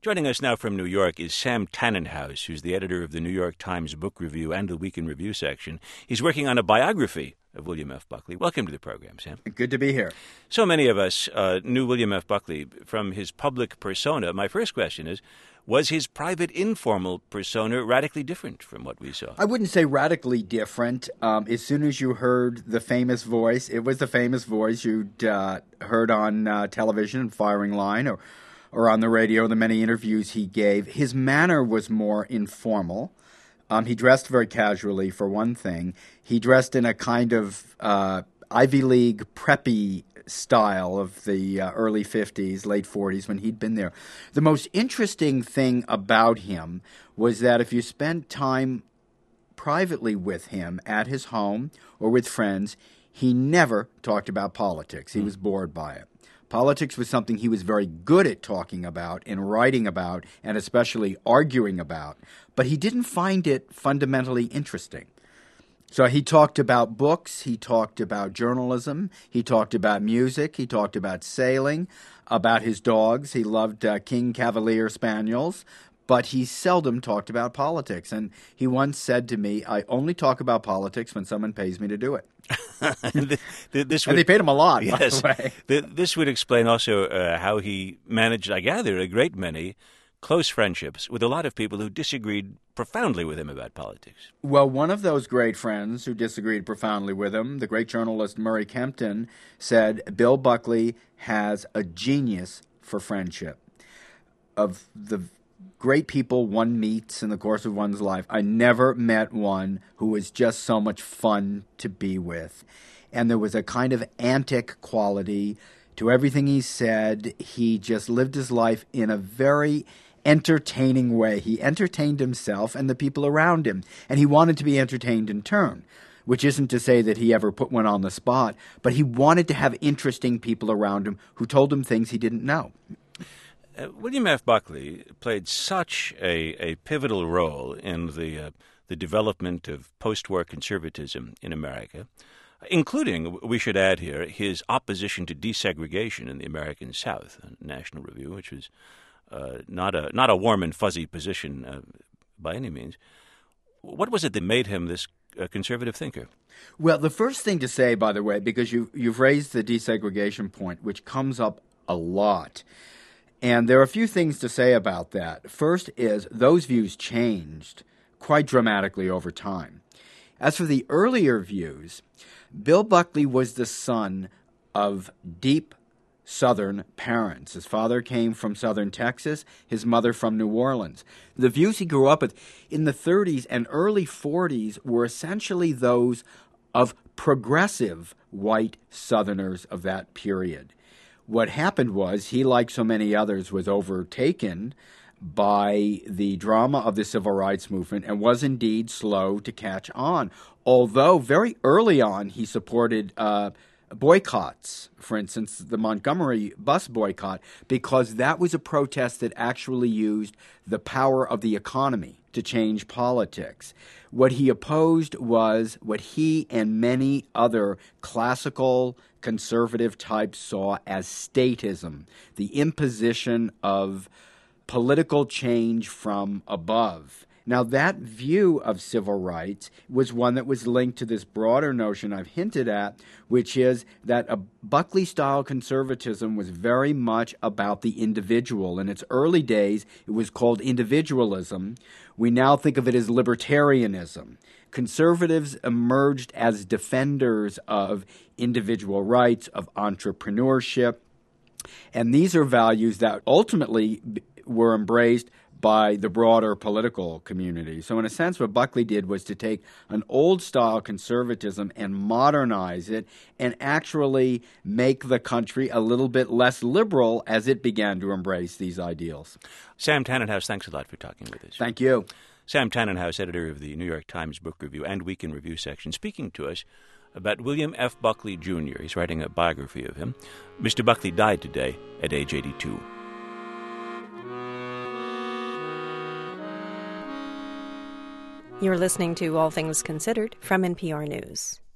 Joining us now from New York is Sam Tannenhouse, who's the editor of the New York Times Book Review and the Week in Review section. He's working on a biography of William F. Buckley. Welcome to the program, Sam. Good to be here. So many of us knew William F. Buckley from his public persona. My first question is, was his private informal persona radically different from what we saw? I wouldn't say radically different. As soon as you heard the famous voice, it was the famous voice you'd heard on television, Firing Line, or on the radio, the many interviews he gave. His manner was more informal. He dressed very casually, for one thing. He dressed in a kind of Ivy League preppy style of the early 50s, late 40s, when he'd been there. The most interesting thing about him was that if you spent time privately with him at his home or with friends, he never talked about politics. He was bored by it. Politics was something he was very good at talking about and writing about and especially arguing about, but he didn't find it fundamentally interesting. So he talked about books, he talked about journalism, he talked about music, he talked about sailing, about his dogs. He loved King Cavalier Spaniels, but he seldom talked about politics. And he once said to me, I only talk about politics when someone pays me to do it. And they paid him a lot, yes, by the way. This would explain also how he managed, I gather, a great many close friendships with a lot of people who disagreed profoundly with him about politics. Well, one of those great friends who disagreed profoundly with him, the great journalist Murray Kempton, said Bill Buckley has a genius for friendship. Of the great people one meets in the course of one's life, I never met one who was just so much fun to be with. And there was a kind of antic quality to everything he said. He just lived his life in a very entertaining way. He entertained himself and the people around him, and he wanted to be entertained in turn, which isn't to say that he ever put one on the spot, but he wanted to have interesting people around him who told him things he didn't know. William F. Buckley played such a pivotal role in the development of post-war conservatism in America, including, we should add here, his opposition to desegregation in the American South, National Review, which was not a warm and fuzzy position by any means. What was it that made him this conservative thinker? Well, the first thing to say, by the way, because you've raised the desegregation point, which comes up a lot, and there are a few things to say about that. First is those views changed quite dramatically over time. As for the earlier views, Bill Buckley was the son of deep Southern parents. His father came from Southern Texas, his mother from New Orleans. The views he grew up with in the 30s and early 40s were essentially those of progressive white Southerners of that period. What happened was he, like so many others, was overtaken by the drama of the civil rights movement and was indeed slow to catch on, although very early on he supported boycotts, for instance, the Montgomery bus boycott, because that was a protest that actually used the power of the economy to change politics. What he opposed was what he and many other classical conservative types saw as statism, the imposition of political change from above. Now, that view of civil rights was one that was linked to this broader notion I've hinted at, which is that a Buckley-style conservatism was very much about the individual. In its early days, it was called individualism. We now think of it as libertarianism. Conservatives emerged as defenders of individual rights, of entrepreneurship, and these are values that ultimately were embraced by the broader political community. So in a sense, what Buckley did was to take an old-style conservatism and modernize it and actually make the country a little bit less liberal as it began to embrace these ideals. Sam Tannenhouse, thanks a lot for talking with us. Thank you. Sam Tannenhouse, editor of the New York Times Book Review and Week in Review section, speaking to us about William F. Buckley, Jr. He's writing a biography of him. Mr. Buckley died today at age 82. You're listening to All Things Considered from NPR News.